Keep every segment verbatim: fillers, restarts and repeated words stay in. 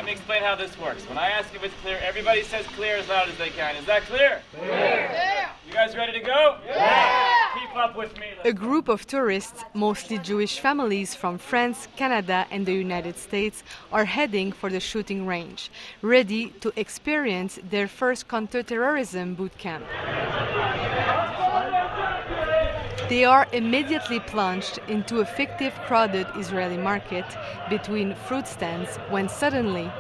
me explain how this works. When I ask if it's clear, everybody says clear as loud as they can. Is that clear? Clear. Yeah. You guys ready to go? Yeah. Keep up with me. A group of tourists, mostly Jewish families from France, Canada, and the United States, are heading for the shooting range, ready to experience their first counter-terrorism boot camp. They are immediately plunged into a fictive crowded Israeli market between fruit stands when suddenly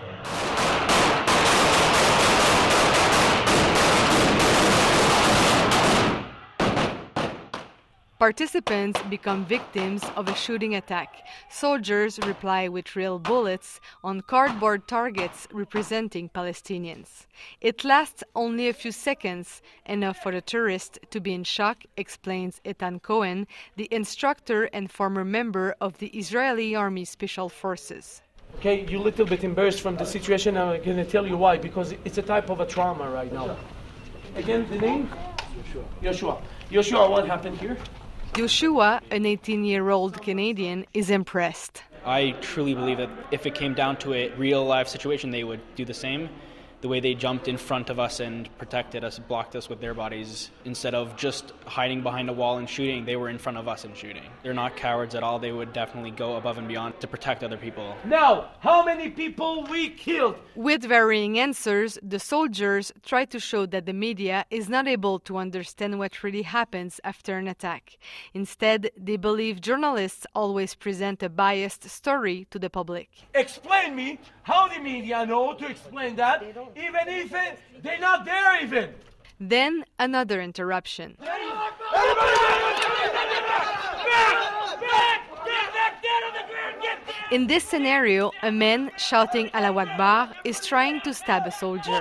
participants become victims of a shooting attack. Soldiers reply with real bullets on cardboard targets representing Palestinians. It lasts only a few seconds, enough for the tourist to be in shock, explains Eitan Cohen, the instructor and former member of the Israeli Army Special Forces. Okay, you're a little bit embarrassed from the situation. I'm going to tell you why, because it's a type of a trauma right now. Again, the name? Yoshua. Yoshua, what happened here? Yoshua, an eighteen-year-old Canadian, is impressed. I truly believe that if it came down to a real-life situation, they would do the same. The way they jumped in front of us and protected us, blocked us with their bodies, instead of just hiding behind a wall and shooting, they were in front of us and shooting. They're not cowards at all. They would definitely go above and beyond to protect other people. Now, how many people we killed? With varying answers, the soldiers try to show that the media is not able to understand what really happens after an attack. Instead, they believe journalists always present a biased story to the public. Explain me how the media know to explain that, even if they're not there even. Then another interruption. In this scenario, a man shouting Allahu Akbar is trying to stab a soldier.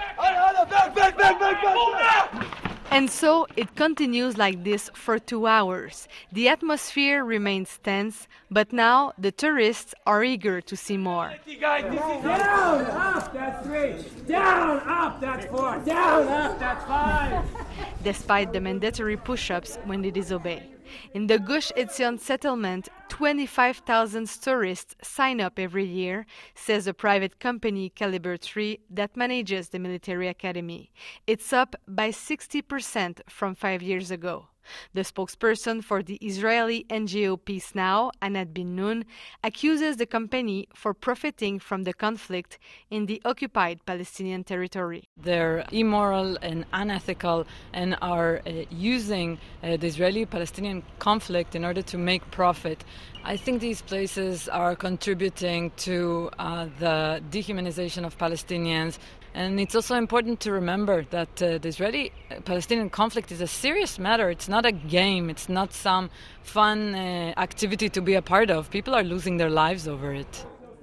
And so it continues like this for two hours. The atmosphere remains tense, but now the tourists are eager to see more. Down, up, that's three. Down, up, that's four. Down, up, that's five. Despite the mandatory push-ups when they disobey. In the Gush Etzion settlement, twenty-five thousand tourists sign up every year, says a private company, Caliber three, that manages the military academy. It's up by sixty percent from five years ago. The spokesperson for the Israeli N G O Peace Now, Anat Bin Nun, accuses the company for profiting from the conflict in the occupied Palestinian territory. They're immoral and unethical and are uh, using uh, the Israeli-Palestinian conflict in order to make profit. I think these places are contributing to uh, the dehumanization of Palestinians. And it's also important to remember that uh, the Israeli-Palestinian conflict is a serious matter. It's not a game. It's not some fun uh, activity to be a part of. People are losing their lives over it.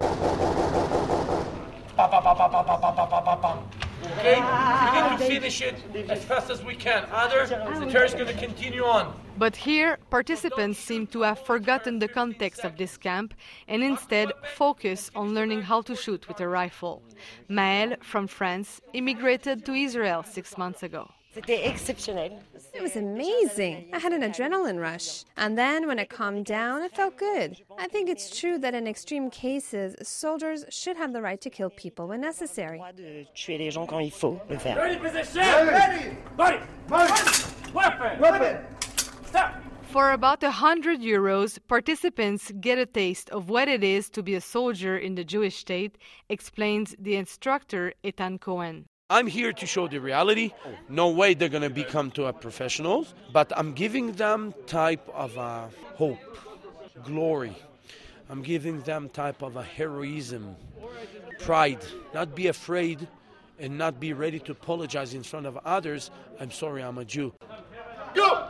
Okay? We need to finish it as fast as we can. Other, the terror is going to continue on. But here, participants seem to have forgotten the context of this camp and instead focus on learning how to shoot with a rifle. Maëlle, from France, immigrated to Israel six months ago. It was amazing. I had an adrenaline rush. And then when it calmed down, it felt good. I think it's true that in extreme cases, soldiers should have the right to kill people when necessary. Ready position! Ready! Body! Weapon! Weapon! Stop! For about one hundred euros, participants get a taste of what it is to be a soldier in the Jewish state, explains the instructor Eitan Cohen. I'm here to show the reality. No way they're going to become to a professionals, but I'm giving them type of a hope, glory. I'm giving them type of a heroism, pride. Not be afraid and not be ready to apologize in front of others. I'm sorry, I'm a Jew. Go!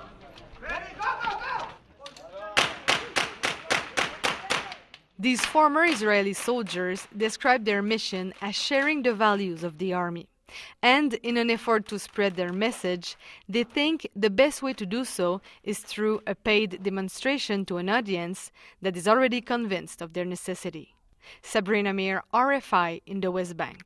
These former Israeli soldiers describe their mission as sharing the values of the army. And in an effort to spread their message, they think the best way to do so is through a paid demonstration to an audience that is already convinced of their necessity. Sabrina Meir, R F I, in the West Bank.